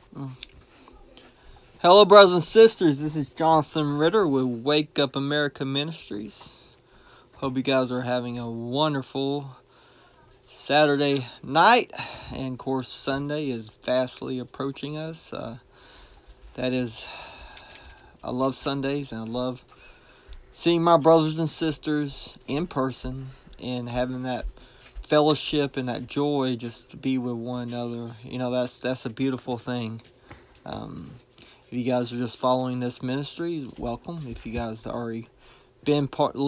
Hello, brothers and sisters. This is Jonathan Ritter with Wake Up America Ministries. Hope you guys are having a wonderful Saturday night. And, of course, Sunday is fastly approaching us. I love Sundays and I love seeing my brothers and sisters in person and having that fellowship and that joy just to be with one another. You know, that's a beautiful thing. If you guys are just following this ministry, welcome. If you guys already been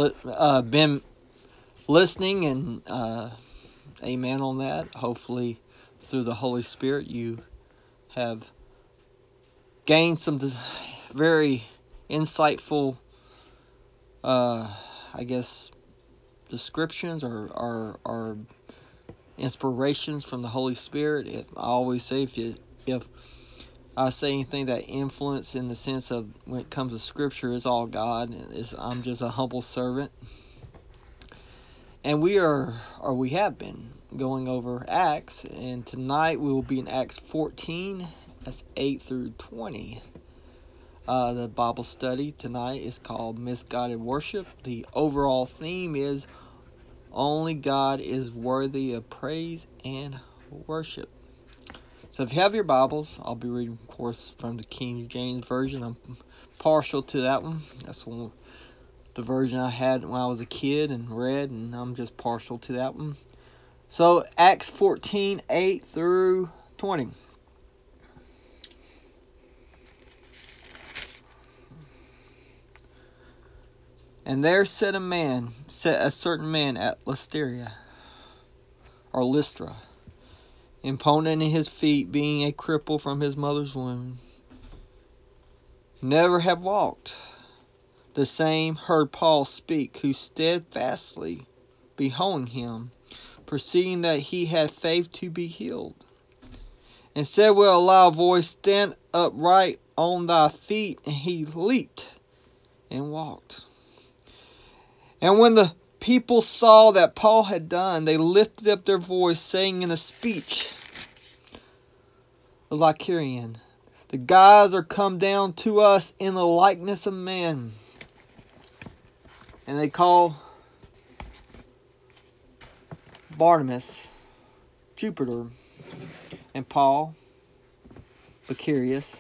listening and amen on that, hopefully through the Holy Spirit you have gained some very insightful, descriptions or inspirations from the Holy Spirit. I always say if I say anything that influence in the sense of when it comes to Scripture is all God. I'm just a humble servant. And we have been going over Acts, and tonight we will be in Acts 14, that's 8 through 20. The Bible study tonight is called Misguided Worship. The overall theme is Only God is Worthy of Praise and Worship. So if you have your Bibles, I'll be reading, of course, from the King James Version. I'm partial to that one. That's the version I had when I was a kid and read, and I'm just partial to that one. So Acts 14, 8 through 20. And there sat a certain man at Lystra, impotent in his feet, being a cripple from his mother's womb, never had walked. The same heard Paul speak, who steadfastly beholding him, perceiving that he had faith to be healed, and said with a loud voice, Stand upright on thy feet. And he leaped and walked. And when the people saw that Paul had done, they lifted up their voice, saying in a speech of Lycaonian, The gods are come down to us in the likeness of men. And they call Barnabas Jupiter, and Paul Macarius,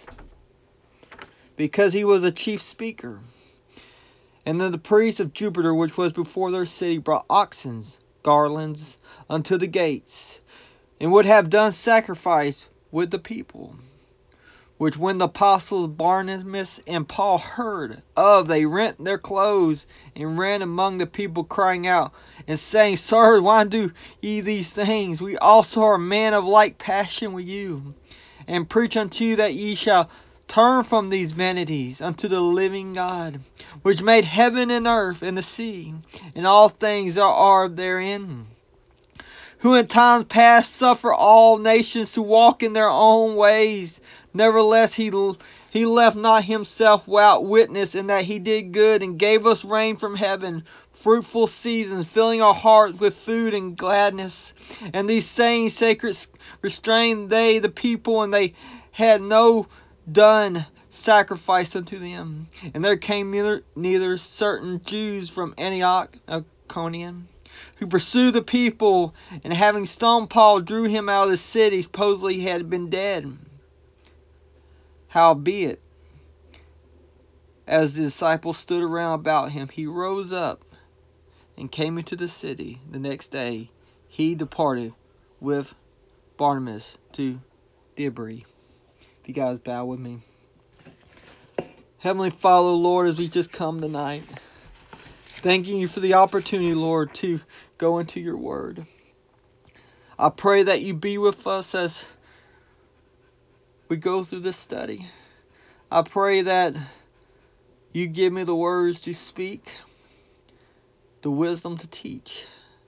because he was a chief speaker. And then the priests of Jupiter, which was before their city, brought oxens, garlands unto the gates, and would have done sacrifice with the people. Which when the apostles Barnabas and Paul heard of, they rent their clothes and ran among the people, crying out and saying, Sirs, why do ye these things? We also are men of like passion with you, and preach unto you that ye shall turn from these vanities unto the living God, which made heaven and earth and the sea, and all things that are therein, who in times past suffered all nations to walk in their own ways. Nevertheless, he left not himself without witness, in that he did good and gave us rain from heaven, fruitful seasons, filling our hearts with food and gladness. And these sayings sacred restrained they the people, and they had no done sacrifice unto them. And there came neither certain Jews from Antioch, Iconium, who pursued the people, and having stoned Paul, drew him out of the city, supposedly he had been dead. Howbeit, as the disciples stood around about him, he rose up and came into the city. The next day he departed with Barnabas to Derbe. If you guys bow with me. Heavenly Father, Lord, as we just come tonight, thanking you for the opportunity, Lord, to go into your word. I pray that you be with us as we go through this study. I pray that you give me the words to speak, the wisdom to teach.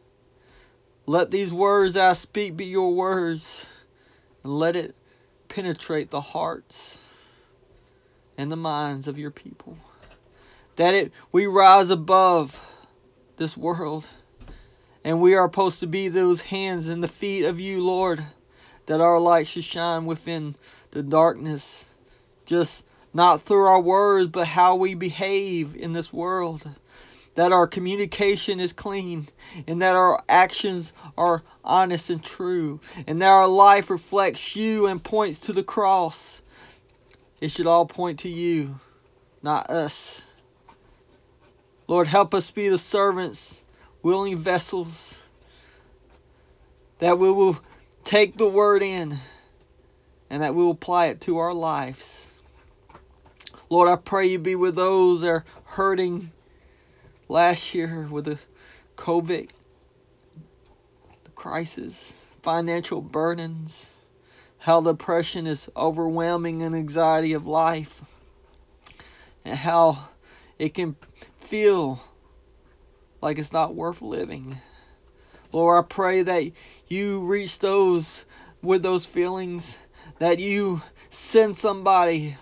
Let these words I speak be your words, and let it penetrate the hearts and the minds of your people. That we rise above this world, and we are supposed to be those hands and the feet of you, Lord, that our light should shine within the darkness, just not through our words, but how we behave in this world. That our communication is clean, and that our actions are honest and true, and that our life reflects you and points to the cross. It should all point to you, not us. Lord, help us be the servants, willing vessels, that we will take the word in and that we will apply it to our lives. Lord, I pray you be with those that are hurting last year with the COVID, the crisis, financial burdens, how depression is overwhelming and anxiety of life, and how it can feel like it's not worth living. Lord, I pray that you reach those with those feelings, that you send somebody,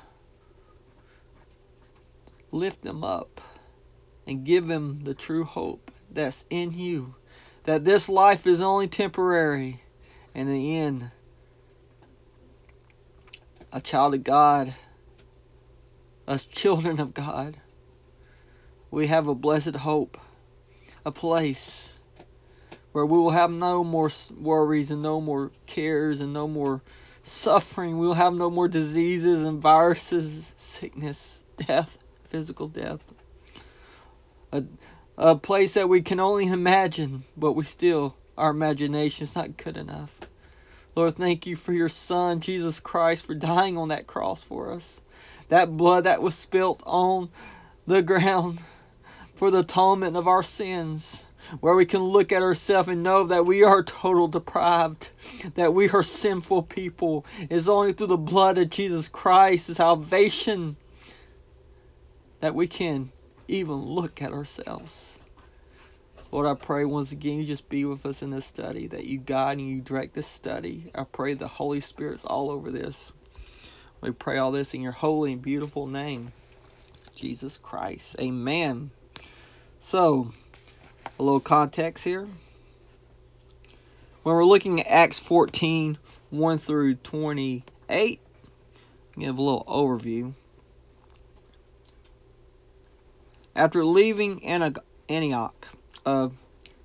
lift them up, and give them the true hope that's in you. That this life is only temporary, and in the end, a child of God, us children of God, we have a blessed hope, a place where we will have no more worries and no more cares and no more suffering. We will have no more diseases and viruses, sickness, death, physical death. A place that we can only imagine, but our imagination is not good enough. Lord, thank you for your Son, Jesus Christ, for dying on that cross for us. That blood that was spilt on the ground for the atonement of our sins, where we can look at ourselves and know that we are total deprived, that we are sinful people. It's only through the blood of Jesus Christ, the salvation, that we can even look at ourselves. Lord, I pray once again you just be with us in this study, that you guide and you direct this study. I pray the Holy Spirit's all over this. We pray all this in your holy and beautiful name, Jesus Christ. Amen. So, a little context here. When we're looking at Acts 14, 1 through 28, give a little overview. After leaving Antioch of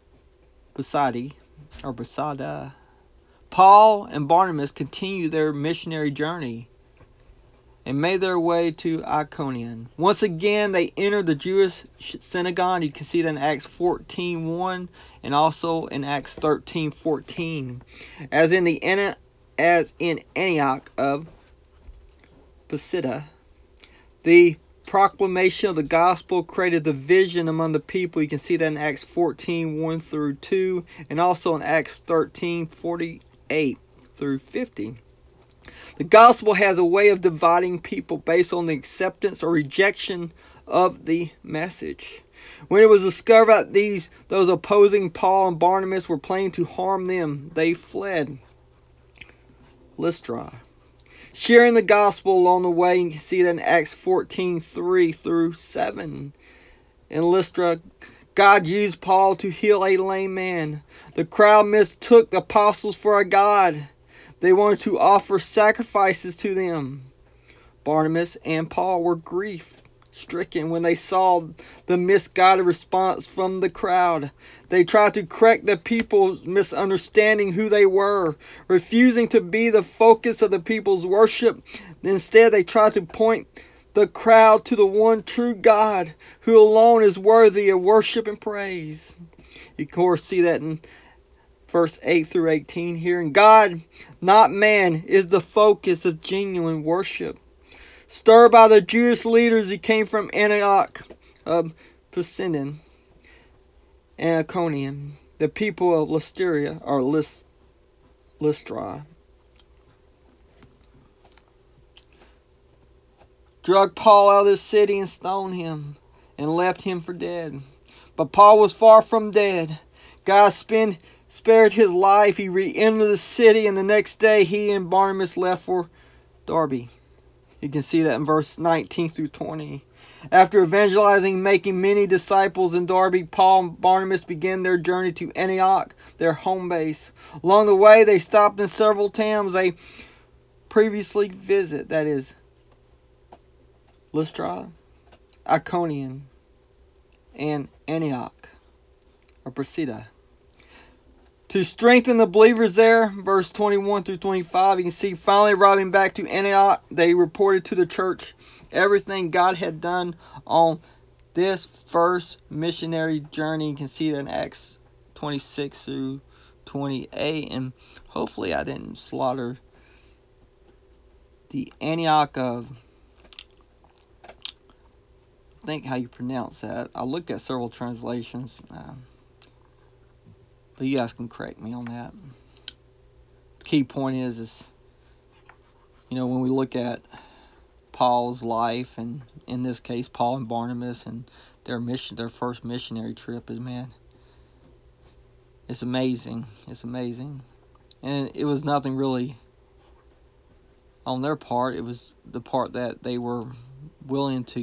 Pisidia, Paul and Barnabas continued their missionary journey and made their way to Iconium. Once again, they entered the Jewish synagogue. You can see that in Acts 14:1 and also in Acts 13:14. As in Antioch of Pisidia, the proclamation of the gospel created division among the people. You can see that in Acts 14:1 through 2 and also in Acts 13:48 through 50. The gospel has a way of dividing people based on the acceptance or rejection of the message. When it was discovered that those opposing Paul and Barnabas were planning to harm them, they fled Lystra, sharing the gospel along the way. You can see that in Acts 14:3 through 7. In Lystra, God used Paul to heal a lame man. The crowd mistook the apostles for a god. They wanted to offer sacrifices to them. Barnabas and Paul were grief-stricken when they saw the misguided response from the crowd. They tried to correct the people's misunderstanding who they were, refusing to be the focus of the people's worship. Instead, they tried to point the crowd to the one true God, who alone is worthy of worship and praise. You of course see that in verse 8 through 18 here. And God, not man, is the focus of genuine worship. Stirred by the Jewish leaders who came from Antioch of Pisidia and Iconium, the people of Lystra drug Paul out of the city and stoned him and left him for dead. But Paul was far from dead. God spared his life. He re-entered the city, and the next day he and Barnabas left for Derbe. You can see that in verse 19 through 20. After evangelizing, making many disciples in Derbe, Paul and Barnabas began their journey to Antioch, their home base. Along the way, they stopped in several towns. They previously visited, that is, Lystra, Iconium, and Antioch, or Pisidia. To strengthen the believers there, verse 21 through 25, you can see finally arriving back to Antioch, they reported to the church everything God had done on this first missionary journey. You can see that in Acts 26 through 28. And hopefully I didn't slaughter the Antioch of, I think how you pronounce that. I looked at several translations, but you guys can correct me on that. The key point is when we look at Paul's life, and in this case Paul and Barnabas and their first missionary trip, it's amazing. It's amazing. And it was nothing really on their part. It was the part that they were willing to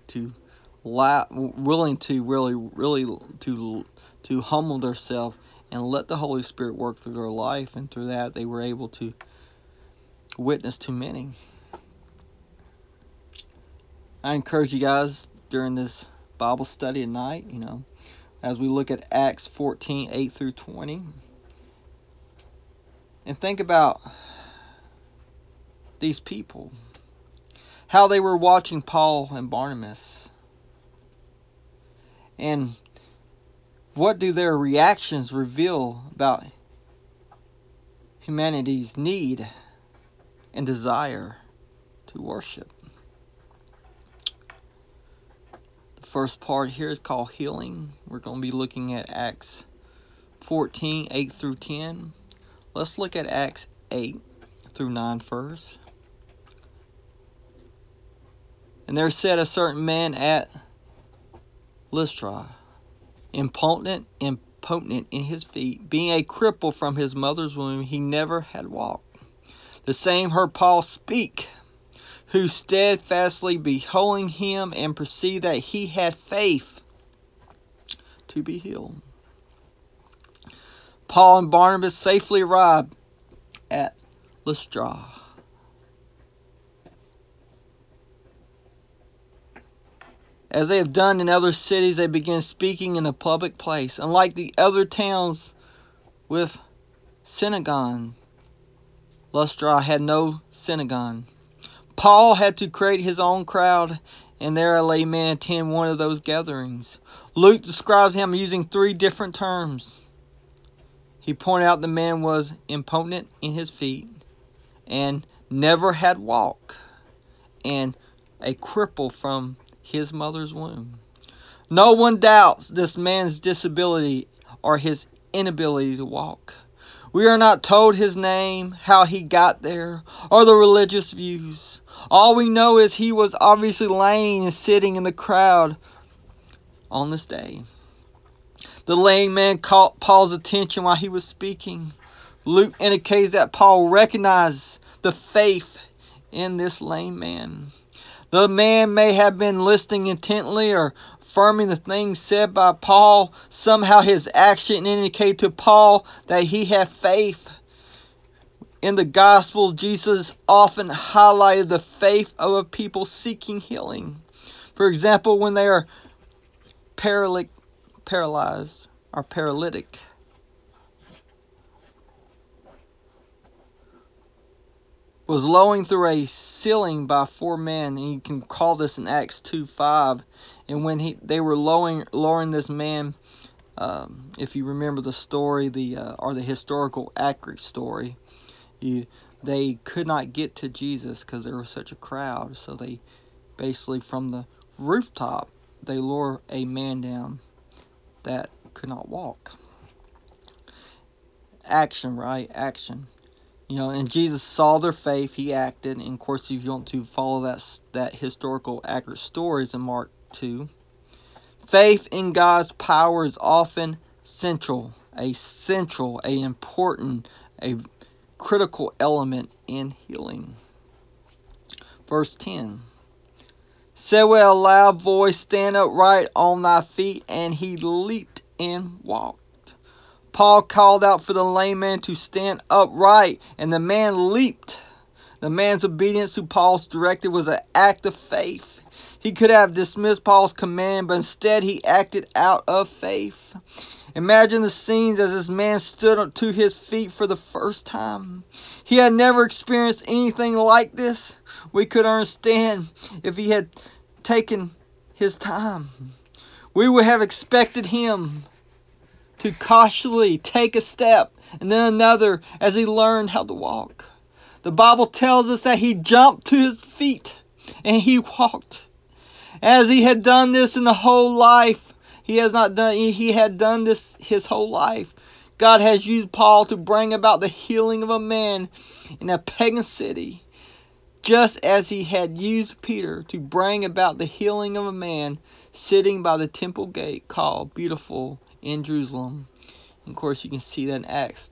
humble themselves and let the Holy Spirit work through their life, and through that they were able to witness to many. I encourage you guys during this Bible study tonight, as we look at Acts 14, 8 through 20, and think about these people, how they were watching Paul and Barnabas, and what do their reactions reveal about humanity's need and desire to worship. The first part here is called healing. We're going to be looking at Acts 14, 8 through 10. Let's look at Acts 8 through 9 first. And there sat a certain man at Lystra, impotent in his feet, being a cripple from his mother's womb, he never had walked. The same heard Paul speak, who steadfastly beholding him and perceived that he had faith to be healed. Paul and Barnabas safely arrived at Lystra. As they have done in other cities, they began speaking in a public place. Unlike the other towns with synagogue, Lystra had no synagogue. Paul had to create his own crowd, and there a layman attend one of those gatherings. Luke describes him using 3 different terms. He pointed out the man was impotent in his feet, and never had walked, and a cripple from his mother's womb. No one doubts this man's disability or his inability to walk. We are not told his name, how he got there, or the religious views. All we know is he was obviously laying and sitting in the crowd on this day. The lame man caught Paul's attention while he was speaking. Luke indicates that Paul recognized the faith in this lame man. The man may have been listening intently or affirming the things said by Paul. Somehow his action indicated to Paul that he had faith. In the Gospels, Jesus often highlighted the faith of a people seeking healing. For example, when they are paralyzed or paralytic. Was lowering through a ceiling by 4 men, and you can call this in Acts 2:5. And when they were lowering this man, if you remember the story, or the historical accurate story, they could not get to Jesus because there was such a crowd. So they basically, from the rooftop, they lower a man down that could not walk. Action, right? Action. And Jesus saw their faith, he acted. And of course, if you want to follow that historical accurate stories in Mark 2, faith in God's power is often central, an important, a critical element in healing. Verse 10. Said with a loud voice, stand upright on thy feet, and he leaped and walked. Paul called out for the lame man to stand upright, and the man leaped. The man's obedience to Paul's directive was an act of faith. He could have dismissed Paul's command, but instead he acted out of faith. Imagine the scenes as this man stood up to his feet for the first time. He had never experienced anything like this. We could understand if he had taken his time. We would have expected him to cautiously take a step and then another as he learned how to walk. The Bible tells us that he jumped to his feet and he walked. As he had done this in the whole life, he had done this his whole life. God has used Paul to bring about the healing of a man in a pagan city, just as he had used Peter to bring about the healing of a man sitting by the temple gate called Beautiful in Jerusalem. And of course, you can see that in Acts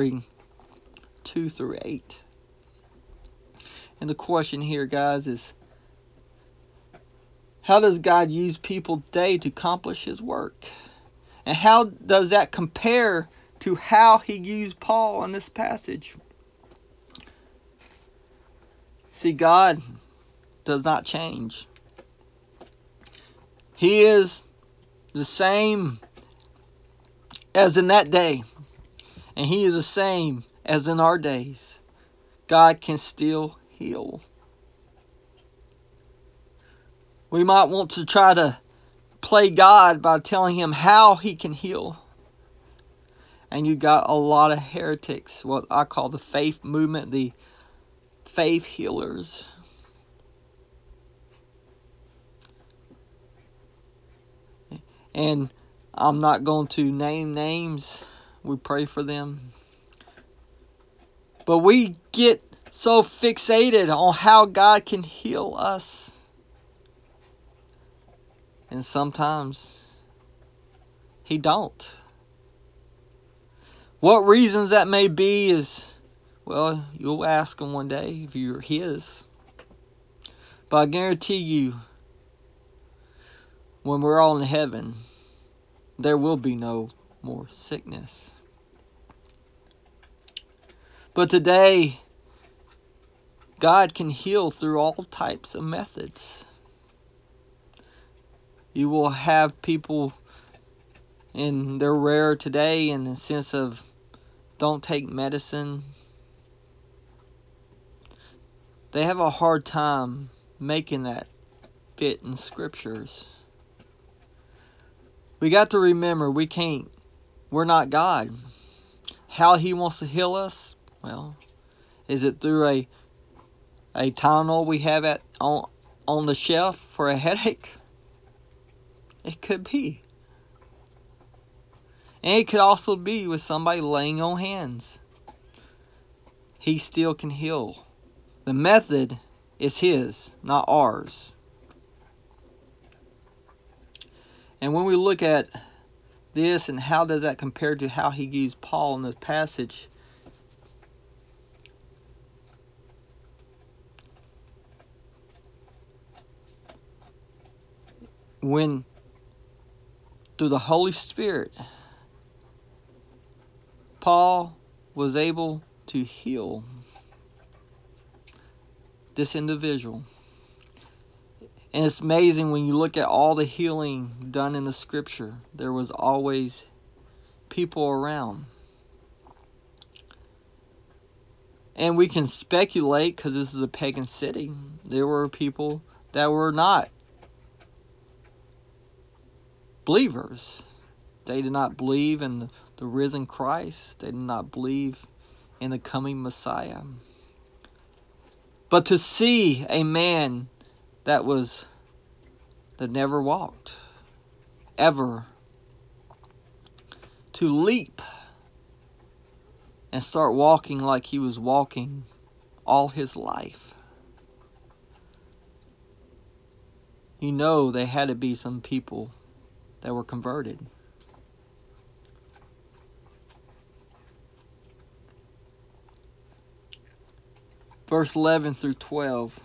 3:2-8. And the question here, guys, is how does God use people today to accomplish His work? And how does that compare to how He used Paul in this passage? See, God does not change. He is the same as in that day, and He is the same as in our days. God can still heal. We might want to try to play God by telling Him how He can heal. And you got a lot of heretics, what I call the faith movement, the faith healers. And I'm not going to name names. We pray for them. But we get so fixated on how God can heal us. And sometimes He don't. What reasons that may be is, well, you'll ask Him one day if you're His. But I guarantee you, when we're all in heaven, there will be no more sickness. But today, God can heal through all types of methods. You will have people, and they're rare today in the sense of don't take medicine. They have a hard time making that fit in scriptures. We got to remember we're not God. How He wants to heal us, well, is it through a Tylenol we have on the shelf for a headache? It could be. And it could also be with somebody laying on hands. He still can heal. The method is His, not ours. And when we look at this and how does that compare to how He used Paul in this passage, when through the Holy Spirit, Paul was able to heal this individual. And it's amazing when you look at all the healing done in the scripture, there was always people around. And we can speculate, because this is a pagan city, there were people that were not believers. They did not believe in the risen Christ. They did not believe in the coming Messiah. But to see a man that never walked, ever, to leap and start walking like he was walking all his life, you know they had to be some people that were converted. Verse 11-12.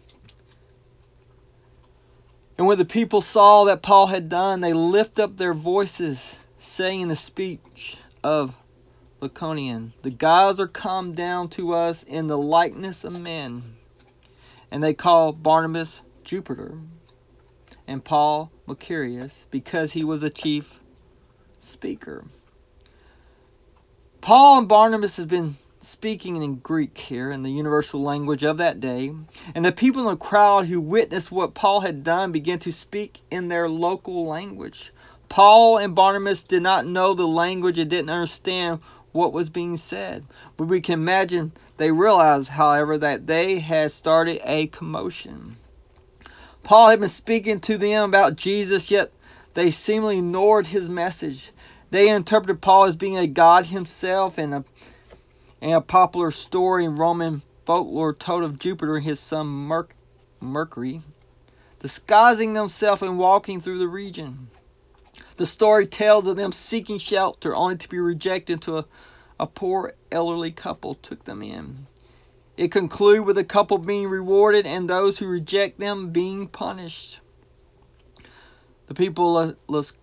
And when the people saw that Paul had done, they lifted up their voices, saying in the speech of Lycaonian. The gods are come down to us in the likeness of men. And they call Barnabas Jupiter and Paul Macarius because he was a chief speaker. Paul and Barnabas has been speaking in Greek here, in the universal language of that day, and the people in the crowd who witnessed what Paul had done began to speak in their local language. Paul and Barnabas did not know the language and didn't understand what was being said. But we can imagine they realized, however, that they had started a commotion. Paul had been speaking to them about Jesus, yet they seemingly ignored his message. They interpreted Paul as being a god himself, and a popular story in Roman folklore told of Jupiter and his son Mercury disguising themselves and walking through the region. The story tells of them seeking shelter only to be rejected until a poor elderly couple took them in. It concludes with the couple being rewarded and those who reject them being punished. The people of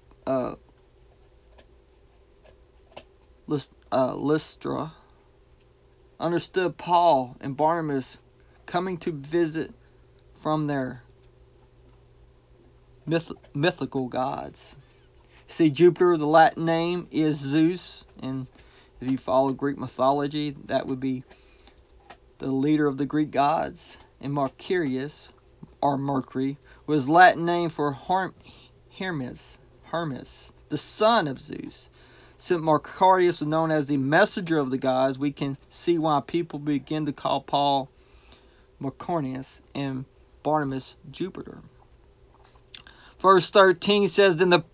Lystra understood Paul and Barnabas coming to visit from their mythical gods. See, Jupiter, the Latin name, is Zeus, and if you follow Greek mythology, that would be the leader of the Greek gods. And Macarius, or Mercury, was Latin name for Hermes, the son of Zeus. Since Macarius was known as the messenger of the gods, we can see why people begin to call Paul Macarius and Barnabas Jupiter. Verse 13 says, Then the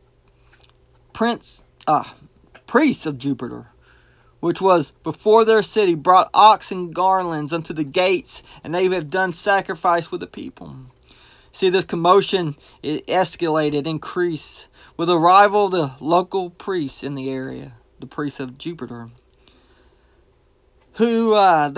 priests of Jupiter, which was before their city, brought oxen garlands unto the gates, and they have done sacrifice with the people. See, this commotion, it escalated, increased, with the arrival of the local priests in the area, the priests of Jupiter, who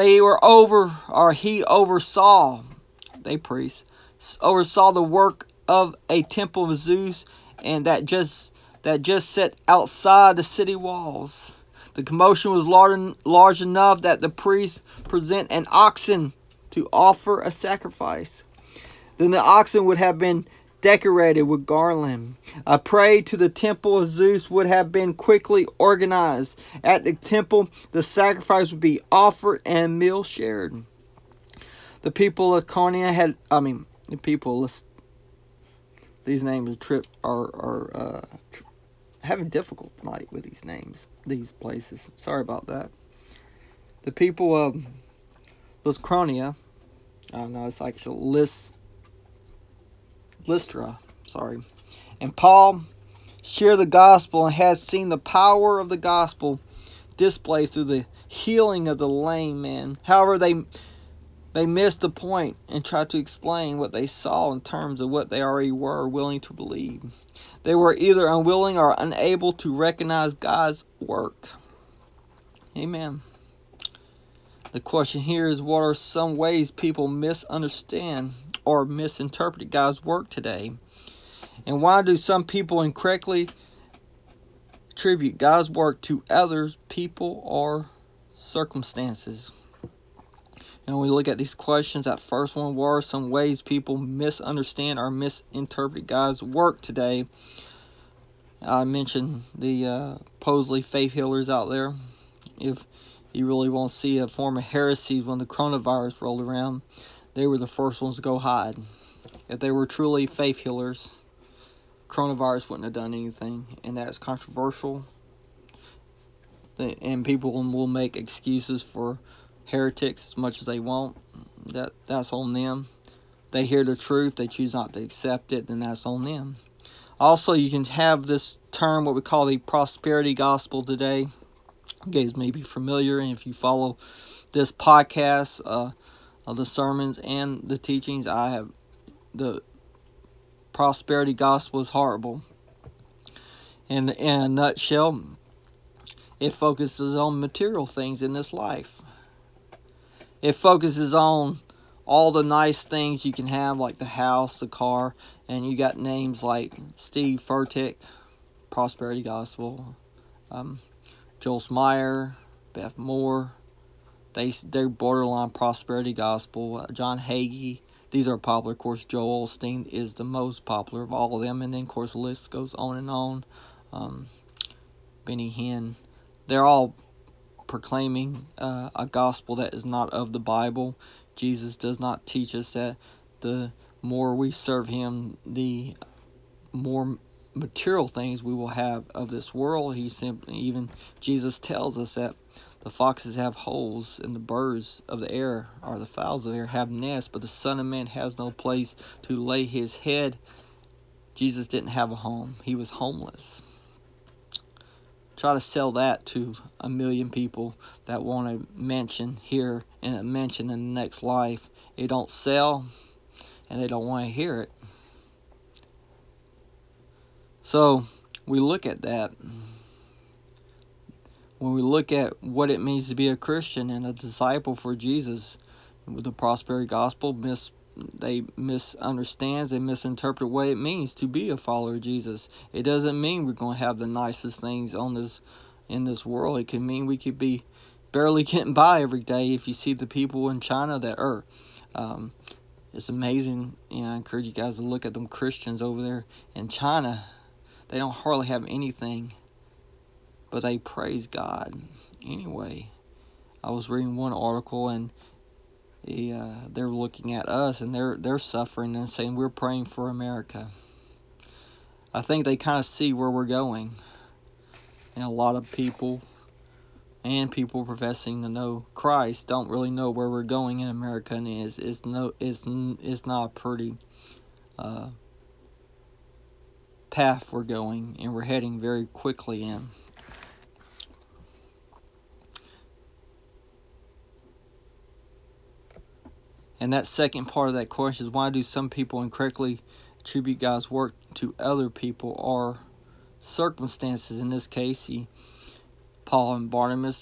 he oversaw, oversaw the work of a temple of Zeus, and that just set outside the city walls. The commotion was large enough that the priests present an oxen to offer a sacrifice. Then the oxen would have been decorated with garland. A parade to the temple of Zeus would have been quickly organized. At the temple, the sacrifice would be offered and meal shared. The people of Lycaonia these names are having difficulty with these names, these places. Sorry about that. The people of Lycaonia, it's actually Lystra, and Paul shared the gospel and has seen the power of the gospel displayed through the healing of the lame man. However, they missed the point and tried to explain what they saw in terms of what they already were willing to believe. They were either unwilling or unable to recognize God's work. Amen. The question here is, what are some ways people misunderstand or misinterpret God's work today? And why do some people incorrectly attribute God's work to others, people, or circumstances? And when we look at these questions, that first one, what are some ways people misunderstand or misinterpret God's work today? I mentioned the supposedly faith healers out there. If you really want to see a form of heresy, when the coronavirus rolled around, they were the first ones to go hide. If they were truly faith healers, coronavirus wouldn't have done anything, and that's controversial. And people will make excuses for heretics as much as they want. That's on them. They hear the truth, they choose not to accept it, then that's on them. Also, you can have this term, what we call the prosperity gospel today. You guys may be familiar, and if you follow this podcast, the sermons and the teachings, the prosperity gospel is horrible. In a nutshell, it focuses on material things in this life. It focuses on all the nice things you can have, like the house, the car, and you got names like Steve Furtick, Prosperity Gospel, Joel Meyer, Beth Moore. They're borderline prosperity gospel. John Hagee. These are popular. Of course, Joel Osteen is the most popular of all of them. And then, of course, the list goes on and on. Benny Hinn. They're all proclaiming a gospel that is not of the Bible. Jesus does not teach us that the more we serve him, the more material things we will have of this world. Jesus tells us that the foxes have holes and the birds of the air, or the fowls of the air, have nests, but the Son of Man has no place to lay his head. Jesus didn't have a home. He was homeless. Try to sell that to a million people that want a mansion here and a mansion in the next life. It don't sell, and they don't want to hear it. So we look at that. When we look at what it means to be a Christian and a disciple for Jesus, with the prosperity gospel, they misunderstand and misinterpret what it means to be a follower of Jesus. It doesn't mean we're going to have the nicest things in this world. It can mean we could be barely getting by every day. If you see the people in China that are, it's amazing. I encourage you guys to look at them Christians over there in China. They don't hardly have anything, but they praise God anyway. I was reading one article, and they're looking at us, and they're suffering and saying we're praying for America. I think they kind of see where we're going, and a lot of people and people professing to know Christ don't really know where we're going in America, and it's not a pretty path we're going, and we're heading very quickly in. And that second part of that question is, why do some people incorrectly attribute God's work to other people or circumstances? In this case, Paul and Barnabas,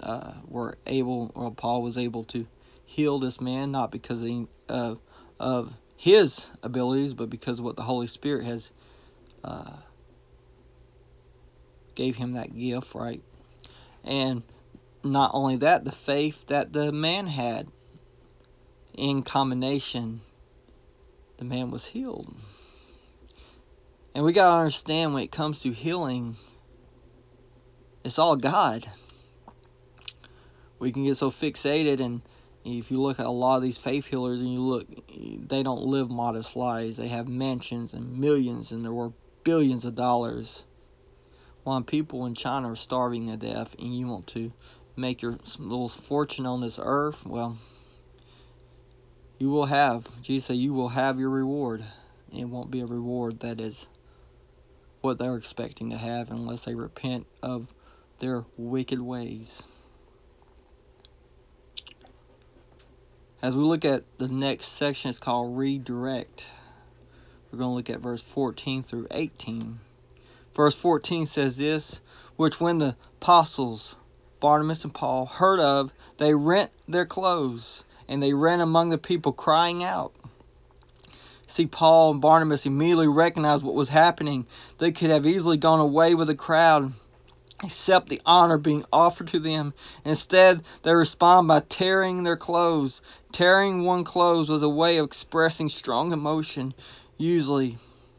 Paul was able to heal this man, not because of his abilities, but because of what the Holy Spirit has gave him that gift, right? And not only that, the faith that the man had, in combination, the man was healed. And we got to understand, when it comes to healing, it's all God. We can get so fixated, and if you look at a lot of these faith healers and they don't live modest lives. They have mansions and millions, and they're worth billions of dollars. While people in China are starving to death, and you want to make your little fortune on this earth, well, you will have. Jesus said you will have your reward. It won't be a reward that is what they're expecting to have unless they repent of their wicked ways. As we look at the next section, it's called redirect. We're going to look at verse 14 through 18. Verse 14 says this, which when the apostles Barnabas and Paul heard of, they rent their clothes, and they ran among the people, crying out. See, Paul and Barnabas immediately recognized what was happening. They could have easily gone away with the crowd, accept the honor being offered to them. Instead, they respond by tearing their clothes. Tearing one's clothes was a way of expressing strong emotion, usually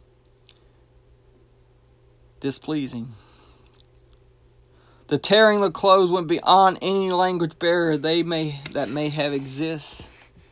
displeasing. The tearing of the clothes went beyond any language barrier that may have exist.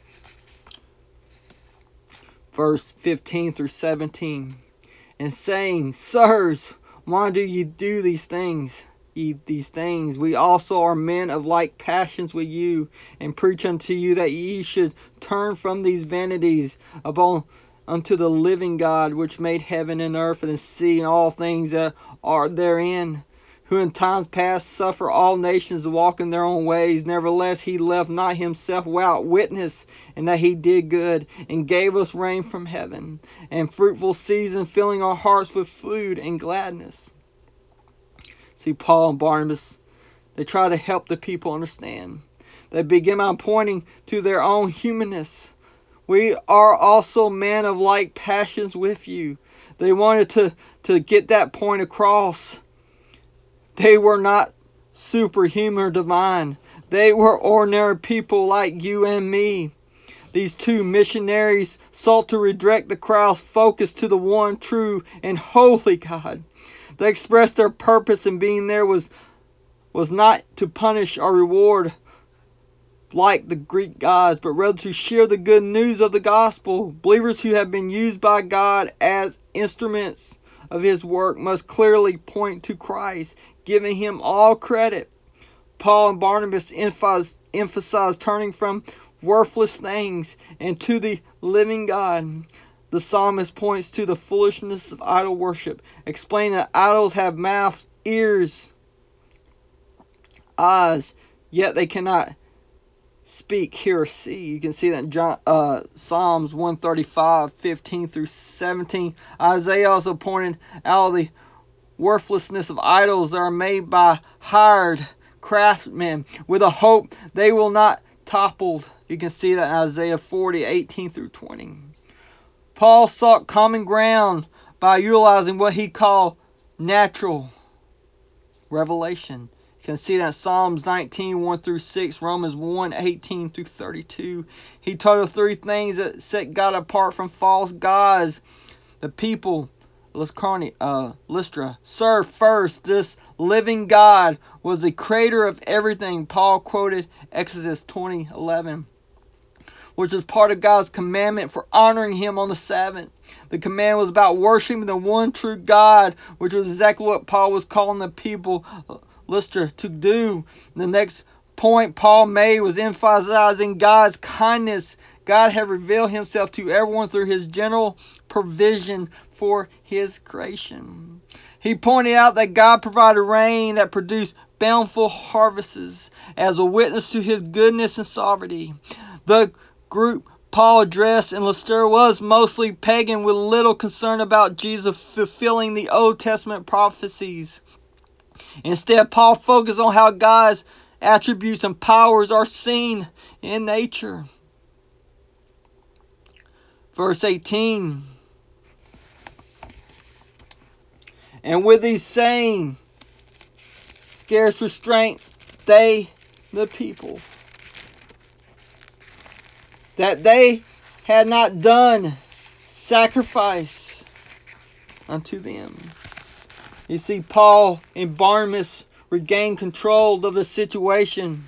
Verse 15 through 17. And saying, Sirs, why do ye do these things? We also are men of like passions with you, and preach unto you that ye should turn from these vanities unto the living God, which made heaven and earth and the sea and all things that are therein, who in times past suffered all nations to walk in their own ways. Nevertheless, he left not himself without witness, and that he did good, and gave us rain from heaven, and fruitful season, filling our hearts with food and gladness. See, Paul and Barnabas, they try to help the people understand. They begin by pointing to their own humanness. We are also men of like passions with you. They wanted to get that point across. They were not superhuman or divine. They were ordinary people like you and me. These two missionaries sought to redirect the crowd's focus to the one true and holy God. They expressed their purpose in being there was not to punish or reward like the Greek gods, but rather to share the good news of the gospel. Believers who have been used by God as instruments of His work must clearly point to Christ, giving Him all credit. Paul and Barnabas emphasized turning from worthless things and to the living God. The psalmist points to the foolishness of idol worship, explaining that idols have mouths, ears, eyes, yet they cannot speak, hear, or see. You can see that in Psalms 135, 15 through 17. Isaiah also pointed out the worthlessness of idols that are made by hired craftsmen with a hope they will not topple. You can see that in Isaiah 40, 18 through 20. Paul sought common ground by utilizing what he called natural revelation. You can see that in Psalms 19, 1 through 6, Romans 1, 18 through 32. He taught of three things that set God apart from false gods. The people, Lystra, served first. This living God was the creator of everything. Paul quoted Exodus 20:11, which is part of God's commandment for honoring Him on the Sabbath. The command was about worshiping the one true God, which was exactly what Paul was calling the people Lystra to do. The next point Paul made was emphasizing God's kindness. God had revealed Himself to everyone through His general provision for His creation. He pointed out that God provided rain that produced bountiful harvests as a witness to His goodness and sovereignty. The group Paul addressed in Lystra was mostly pagan with little concern about Jesus fulfilling the Old Testament prophecies. Instead, Paul focused on how God's attributes and powers are seen in nature. Verse 18. And with these saying, scarce restraint, they, the people, that they had not done sacrifice unto them. You see, Paul and Barnabas regained control of the situation.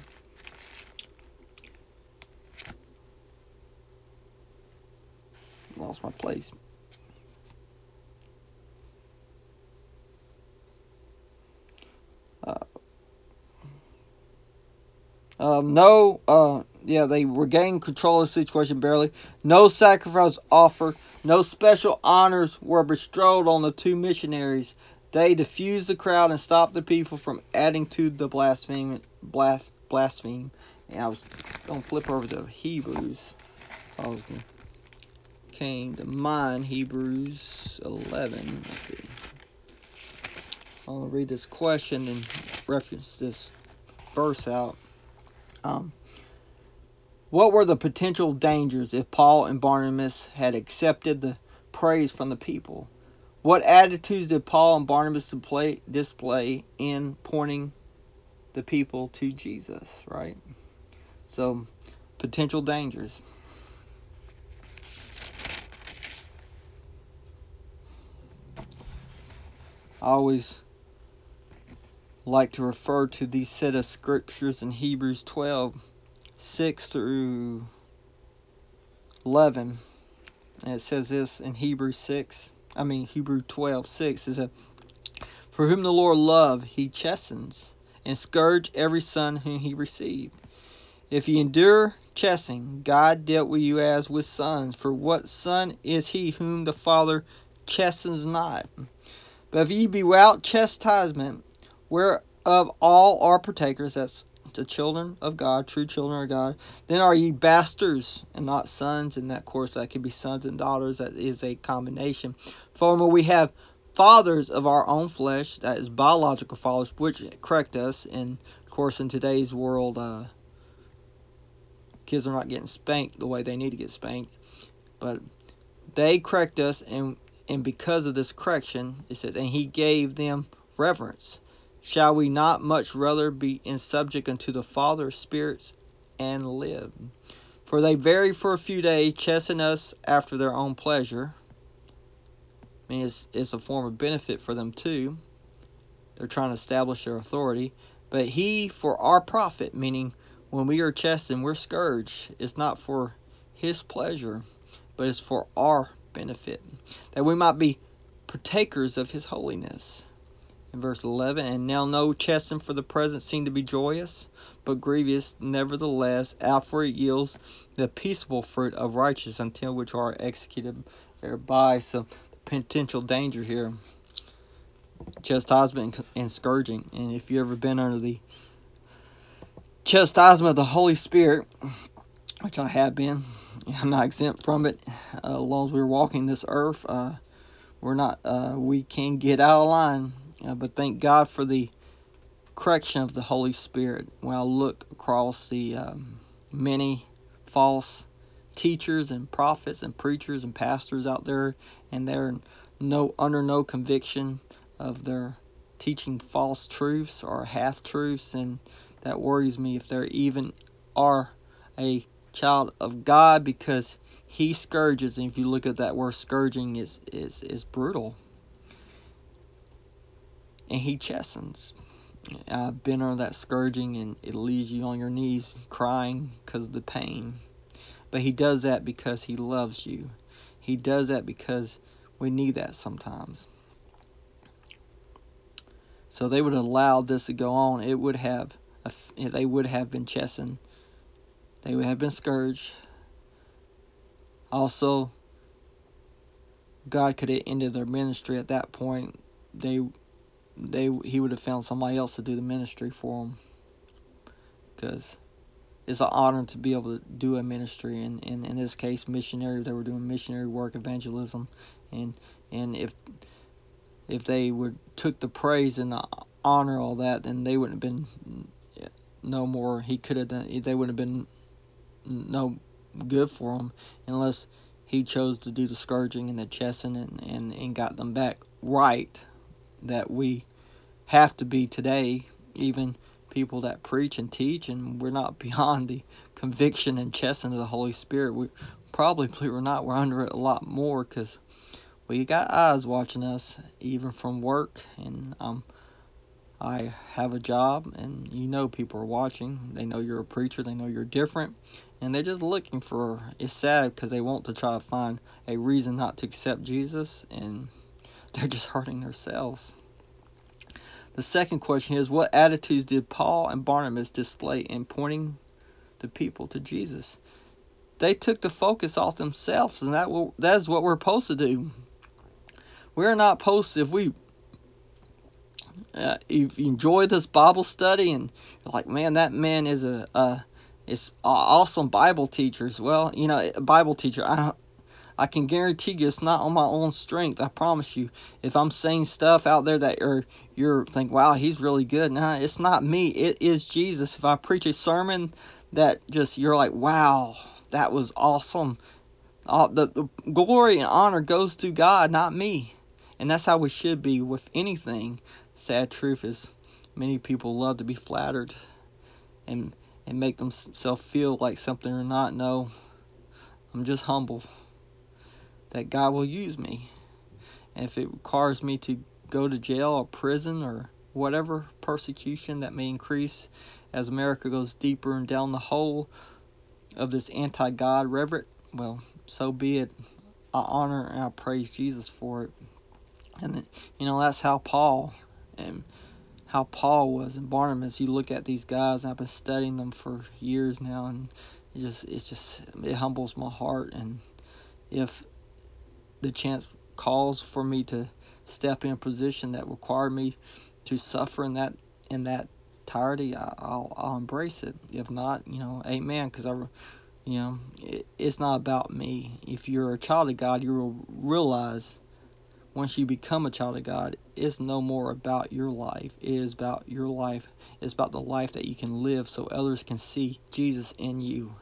Lost my place. They regained control of the situation barely. No sacrifice offered. No special honors were bestowed on the two missionaries. They diffused the crowd and stopped the people from adding to the blaspheme. And I was going to flip over to Hebrews. Came to mind Hebrews 11. Let's see. I'm going to read this question and reference this verse out. What were the potential dangers if Paul and Barnabas had accepted the praise from the people? What attitudes did Paul and Barnabas display in pointing the people to Jesus, right? So, potential dangers. I always like to refer to these set of scriptures in Hebrews 12, 6 through 11. And it says this in Hebrews 12, 6 is for whom the Lord loved, He chastens, and scourge every son whom He received. If ye endure chastening, God dealt with you as with sons. For what son is he whom the Father chastens not? But if ye be without chastisement, whereof all are partakers, that's the children of God, true children of God, then are ye bastards and not sons. And that, course, that could be sons and daughters. That is a combination. For we have fathers of our own flesh, that is biological fathers, which correct us. And of course, in today's world, kids are not getting spanked the way they need to get spanked, but they correct us, and because of this correction, it says, and He gave them reverence, Shall we not much rather be in subject unto the Father of spirits and live? For they vary for a few days, chasten us after their own pleasure. I mean, it's a form of benefit for them too. They're trying to establish their authority. But he for our profit, meaning when we are chastened, we're scourged. It's not for his pleasure, but it's for our benefit, that we might be partakers of his holiness. In verse 11, and now no chastening for the present seem to be joyous, but grievous, nevertheless, after it yields the peaceable fruit of righteousness until which are executed thereby. So the potential danger here, chastisement and scourging. And if you've ever been under the chastisement of the Holy Spirit, which I have been, I'm not exempt from it. As long as we're walking this earth, we can get out of line. But thank God for the correction of the Holy Spirit. When I look across the many false teachers and prophets and preachers and pastors out there, and they're under no conviction of their teaching false truths or half truths, and that worries me if they even are a child of God, because he scourges. And if you look at that word scourging, is brutal, and he chastens. I've been under that scourging, and it leaves you on your knees crying because of the pain. But he does that because he loves you. He does that because we need that sometimes. So they would have allowed this to go on. They would have been chastened. They would have been scourged. Also, God could have ended their ministry at that point. He would have found somebody else to do the ministry for them, because it's an honor to be able to do a ministry. And in this case, missionary. They were doing missionary work, evangelism, and if they took the praise and the honor, all that, then they wouldn't have been no more. He could have done. They wouldn't have been no good for them unless he chose to do the scourging and the chastening and got them back right. That we have to be today, even people that preach and teach, and we're not beyond the conviction and chastening of the Holy Spirit. We probably, believe it or not, we're under it a lot more, because we got eyes watching us, even from work. And I have a job, and people are watching. They know you're a preacher. They know you're different, and they're just looking for. It's sad because they want to try to find a reason not to accept Jesus, and they're just hurting themselves. The second question is, what attitudes did Paul and Barnabas display in pointing the people to Jesus? They took the focus off themselves, and that is what we're supposed to do. We're not supposed to, if you enjoy this Bible study and you're like, man, that man is is awesome Bible teachers. Well, a Bible teacher, I can guarantee you it's not on my own strength. I promise you. If I'm saying stuff out there that you're think, wow, he's really good. Nah, it's not me. It is Jesus. If I preach a sermon that just you're like, wow, that was awesome. The glory and honor goes to God, not me. And that's how we should be with anything. Sad truth is, many people love to be flattered and make themselves feel like something or not. No, I'm just humble that God will use me. And if it requires me to go to jail or prison or whatever persecution that may increase as America goes deeper and down the hole of this anti-God rhetoric, well, so be it. I honor and I praise Jesus for it. And that's how Paul was, and Barnabas. You look at these guys, and I've been studying them for years now, and it humbles my heart. And if the chance calls for me to step in a position that required me to suffer in that entirety, I'll embrace it. If not, amen. Because it's not about me. If you're a child of God, you will realize once you become a child of God, it's no more about your life. It is about your life. It's about the life that you can live so others can see Jesus in you.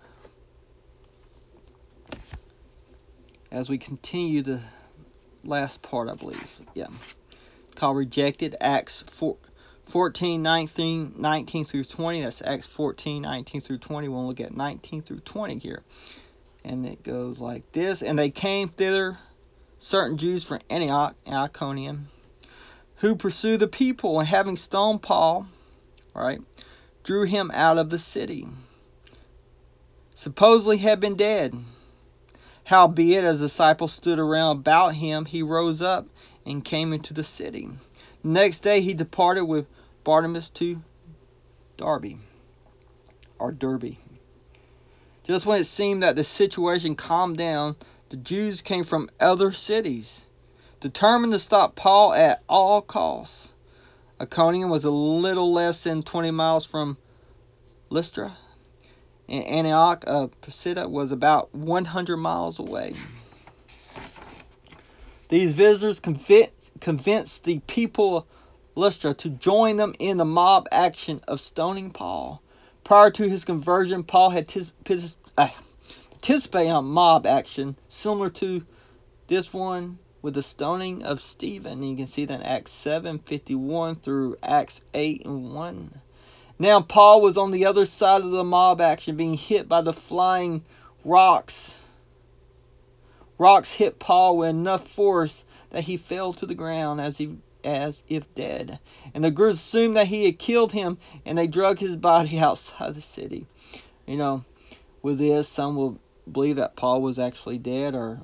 As we continue the last part, I believe. Yeah. Called Rejected, Acts 14, 19 through 20. That's Acts 14, 19 through 20. We'll look at 19 through 20 here. And it goes like this. And they came thither, certain Jews from Antioch and Iconium, who pursued the people, and having stoned Paul, right, drew him out of the city, supposedly had been dead. Howbeit, as the disciples stood around about him, he rose up and came into the city. Next day he departed with Barnabas to Derbe. Just when it seemed that the situation calmed down, the Jews came from other cities, determined to stop Paul at all costs. Iconium was a little less than 20 miles from Lystra, and Antioch of Pisidia was about 100 miles away. These visitors convinced the people of Lystra to join them in the mob action of stoning Paul. Prior to his conversion, Paul had participated in a mob action similar to this one with the stoning of Stephen. And you can see that in Acts 7:51 through Acts 8:1. Now Paul was on the other side of the mob action, being hit by the flying rocks. Rocks hit Paul with enough force that he fell to the ground as if dead. And the group assumed that he had killed him, and they dragged his body outside the city. With this, some will believe that Paul was actually dead, or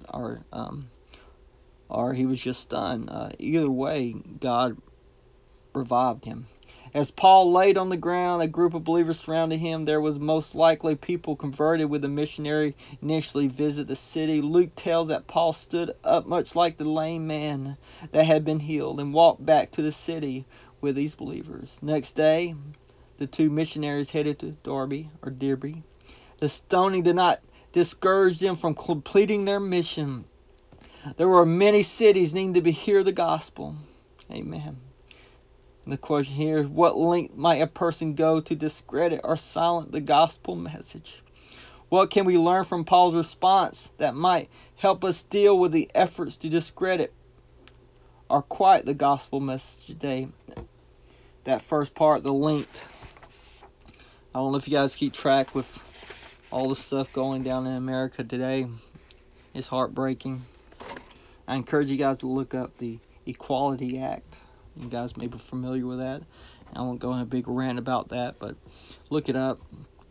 he was just stunned. Either way, God revived him. As Paul laid on the ground, a group of believers surrounded him. There was most likely people converted when the missionary initially visited the city. Luke tells that Paul stood up much like the lame man that had been healed and walked back to the city with these believers. Next day, the two missionaries headed to Derbe. The stoning did not discourage them from completing their mission. There were many cities needing to hear the gospel. Amen. And the question here is, what length might a person go to discredit or silence the gospel message? What can we learn from Paul's response that might help us deal with the efforts to discredit or quiet the gospel message today? That first part, the length. I don't know if you guys keep track with all the stuff going down in America today. It's heartbreaking. I encourage you guys to look up the Equality Act. You guys may be familiar with that. I won't go in a big rant about that, but look it up.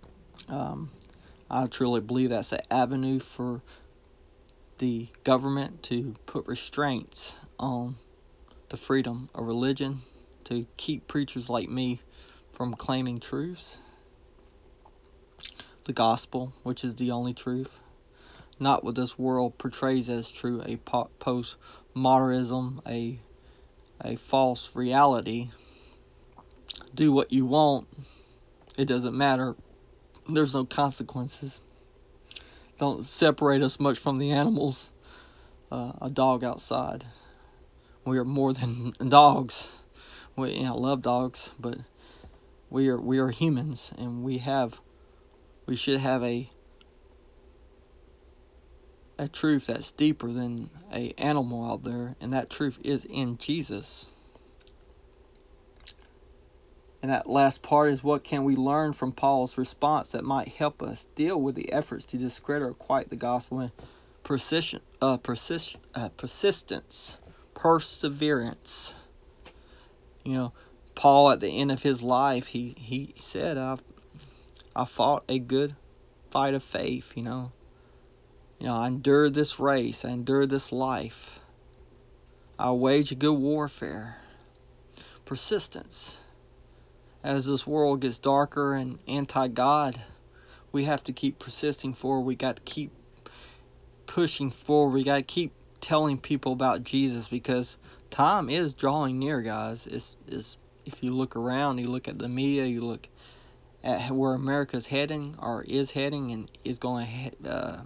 I truly believe that's an avenue for the government to put restraints on the freedom of religion, to keep preachers like me from claiming truths. The gospel, which is the only truth. Not what this world portrays as true, a postmodernism, a false reality. Do what you want. It doesn't matter. There's no consequences. Don't separate us much from the animals. A dog outside. We are more than dogs. I love dogs, but we are humans, and we should have a truth that's deeper than an animal out there, and that truth is in Jesus. And that last part is, what can we learn from Paul's response that might help us deal with the efforts to discredit or quiet the gospel? And persistence, perseverance. Paul at the end of his life, he said, I fought a good fight of faith. I endured this race. I endured this life. I waged a good warfare. Persistence. As this world gets darker and anti-God, we have to keep persisting forward. We got to keep pushing forward. We got to keep telling people about Jesus, because time is drawing near, guys. It's if you look around, you look at the media, you look at where America's heading, or is heading, and is going to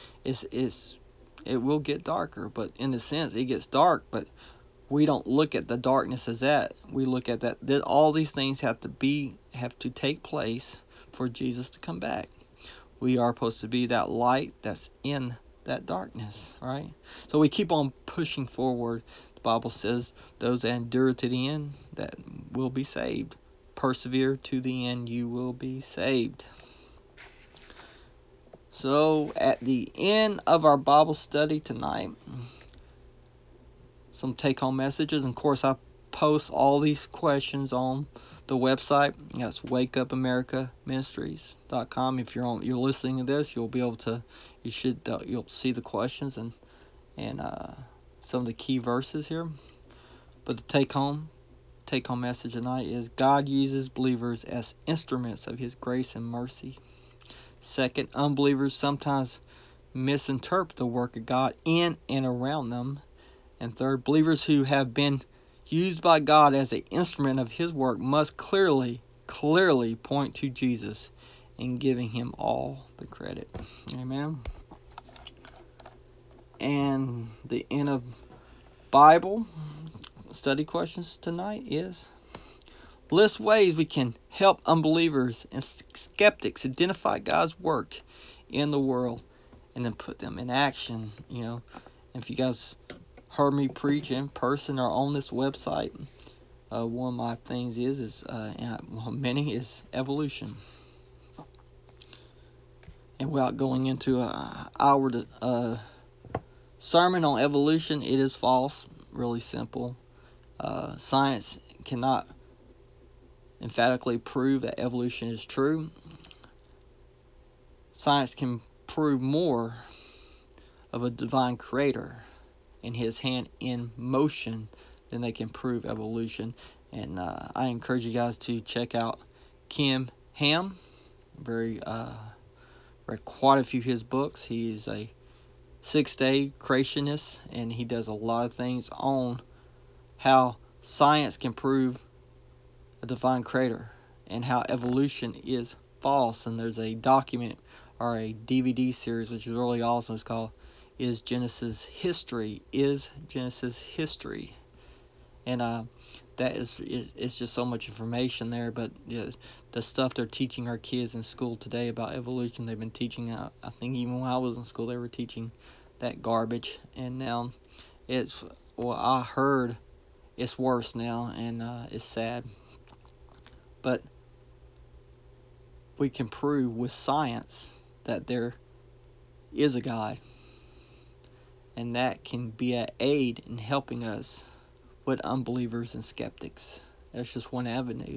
it will get darker. But in a sense, it gets dark, but we don't look at the darkness as that. We look at that all these things have to take place for Jesus to come back. We are supposed to be that light that's in that darkness, right? So we keep on pushing forward. The Bible says those that endure to the end, that will be saved. Persevere to the end, you will be saved. So at the end of our Bible study tonight, some take-home messages. And of course, I post all these questions on the website. That's wakeupamericaministries.com. If you're listening to this, you'll see the questions and some of the key verses here. But the take-home message tonight is God uses believers as instruments of His grace and mercy. Second, unbelievers sometimes misinterpret the work of God in and around them. And third, believers who have been used by God as an instrument of His work must clearly point to Jesus and giving Him all the credit. Amen. And the end of Bible study questions tonight is: list ways we can help unbelievers and skeptics identify God's work in the world and then put them in action. And if you guys heard me preach in person or on this website, one of my things is evolution. And without going into an hour sermon on evolution, it is false. Really simple. Science cannot emphatically prove that evolution is true. Science can prove more of a divine creator and His hand in motion than they can prove evolution. And I encourage you guys to check out Ken Ham. Read quite a few of his books. He is a six-day creationist, and he does a lot of things on how science can prove a divine creator and how evolution is false. And there's a document or a DVD series which is really awesome. It's called Is Genesis History? And that is just so much information there. But the stuff they're teaching our kids in school today about evolution, they've been teaching. I think even when I was in school, they were teaching that garbage. And now I heard it's worse now, and it's sad. But we can prove with science that there is a God, and that can be an aid in helping us with unbelievers and skeptics. That's just one avenue.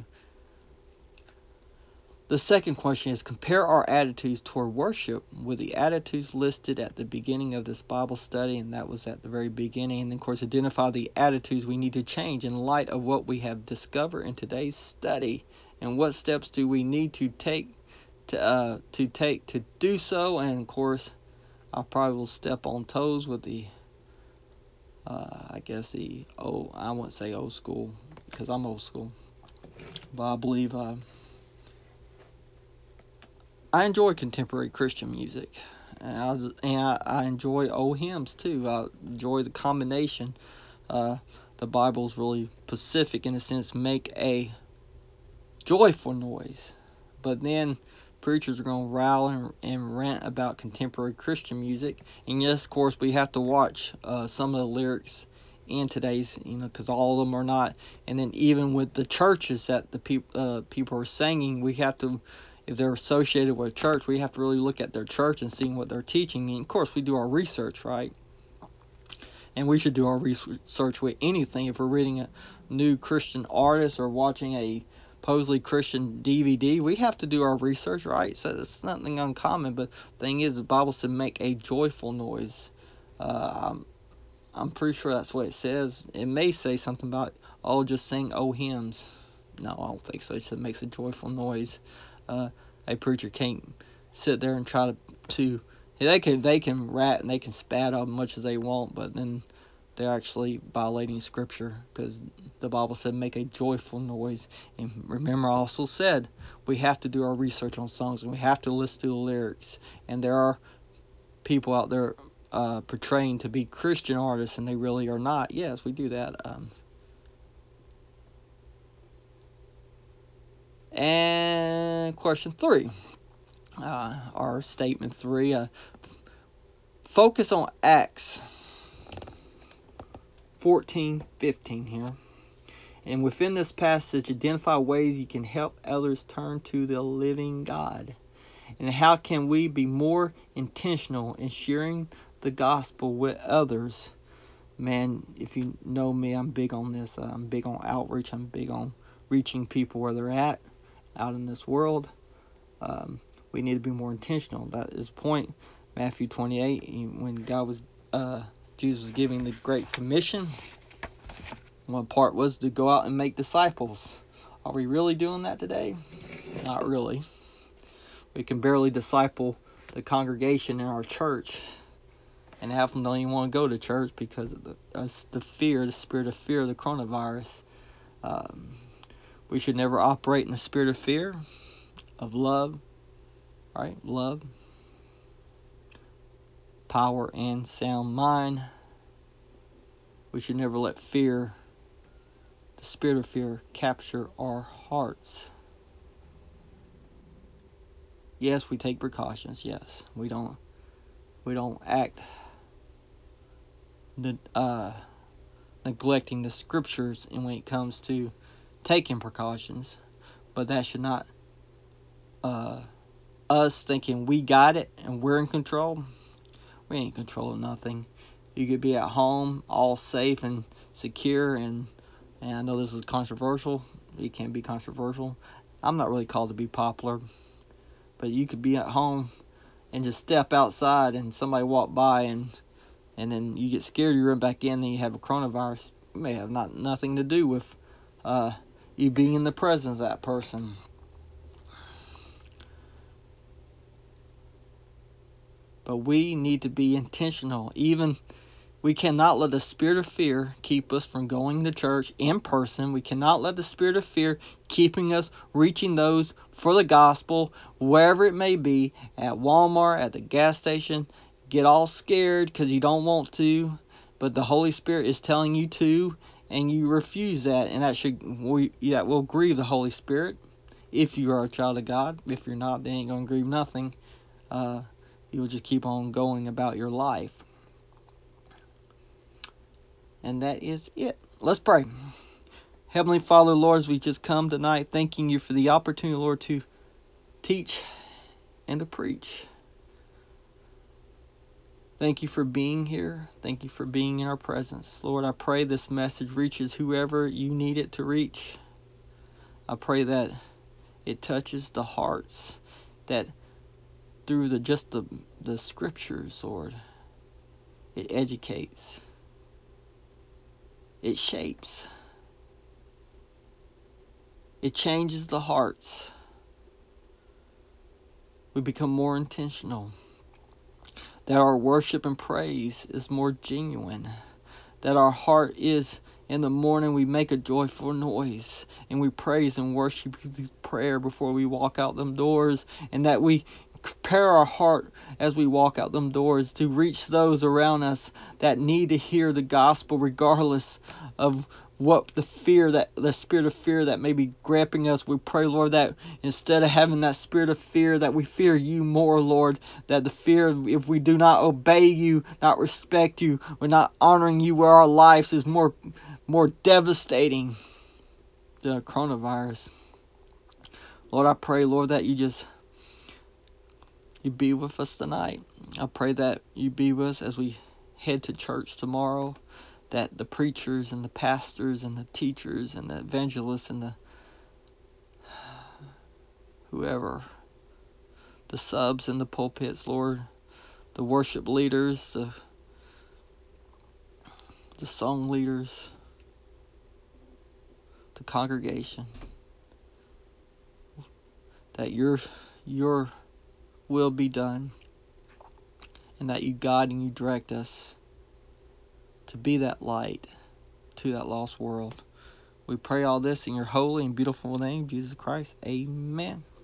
The second question is: compare our attitudes toward worship with the attitudes listed at the beginning of this Bible study, and that was at the very beginning. And of course, identify the attitudes we need to change in light of what we have discovered in today's study, and what steps do we need to take to do so. And of course, I probably will step on toes with the I wouldn't say old school because I'm old school, but I believe I enjoy contemporary Christian music, and I enjoy old hymns too. I enjoy the combination. The Bible's really specific in a sense, make a joyful noise, but then preachers are going to rowl and rant about contemporary Christian music. And yes, of course, we have to watch some of the lyrics in today's, because all of them are not. And then even with the churches that the people are singing, we have to, if they're associated with a church, we have to really look at their church and see what they're teaching. And of course, we do our research, right? And we should do our research with anything. If we're reading a new Christian artist or watching a supposedly Christian DVD, we have to do our research, right? So it's nothing uncommon. But the thing is, the Bible said make a joyful noise. I'm pretty sure that's what it says. It may say something about, just sing hymns. No, I don't think so. It said makes a joyful noise. A preacher can't sit there and try to they can rat and they can spat as much as they want, but then they're actually violating Scripture, because the Bible said make a joyful noise. And remember, I also said we have to do our research on songs, and we have to listen to the lyrics. And there are people out there portraying to be Christian artists, and they really are not. Yes, we do that. And question 3, or statement 3, focus on Acts 14:15 here. And within this passage, identify ways you can help others turn to the living God. And how can we be more intentional in sharing the gospel with others? Man, if you know me, I'm big on this. I'm big on outreach. I'm big on reaching people where they're at out in this world. We need to be more intentional. That is the point. Matthew 28, when Jesus was giving the Great Commission, one part was to go out and make disciples. Are we really doing that today? Not really. We can barely disciple the congregation in our church, and half of them don't even want to go to church because of the spirit of fear of the coronavirus. We should never operate in the spirit of fear, of love, right? Love, power, and sound mind. We should never let fear, the spirit of fear, capture our hearts. Yes, we take precautions. Yes, we don't act neglecting the scriptures and when it comes to taking precautions, but that should not us thinking we got it and we're in control. We ain't controlling nothing. You could be at home all safe and secure, and I know this is controversial. It can be controversial. I'm not really called to be popular, but you could be at home and just step outside and somebody walk by and then you get scared, you run back in, and you have a coronavirus. It may have nothing to do with you being in the presence of that person. But we need to be intentional. Even we cannot let the spirit of fear keep us from going to church in person. We cannot let the spirit of fear keeping us reaching those for the gospel, wherever it may be, at Walmart, at the gas station. Get all scared because you don't want to, but the Holy Spirit is telling you to, and you refuse that, and that will grieve the Holy Spirit if you are a child of God. If you're not, they ain't going to grieve nothing. You'll just keep on going about your life. And that is it. Let's pray. Heavenly Father, Lord, as we just come tonight, thanking you for the opportunity, Lord, to teach and to preach. Thank you for being here. Thank you for being in our presence. Lord, I pray this message reaches whoever you need it to reach. I pray that it touches the hearts, that through the scriptures, Lord, it educates, it shapes, it changes the hearts. We become more intentional, that our worship and praise is more genuine, that our heart is, in the morning we make a joyful noise and we praise and worship you through prayer before we walk out them doors, and that we prepare our heart as we walk out them doors to reach those around us that need to hear the gospel, regardless of what the spirit of fear that may be gripping us. We pray, Lord, that instead of having that spirit of fear, that we fear you more, Lord, that the fear, if we do not obey you, not respect you, we're not honoring you with our lives, is more devastating than a coronavirus. Lord, I pray, Lord, that you be with us tonight. I pray that you be with us as we head to church tomorrow, that the preachers and the pastors and the teachers and the evangelists and the whoever, the subs in the pulpits, Lord, the worship leaders, the song leaders, the congregation, that your will be done, and that you guide and you direct us to be that light to that lost world. We pray all this in your holy and beautiful name, Jesus Christ. Amen.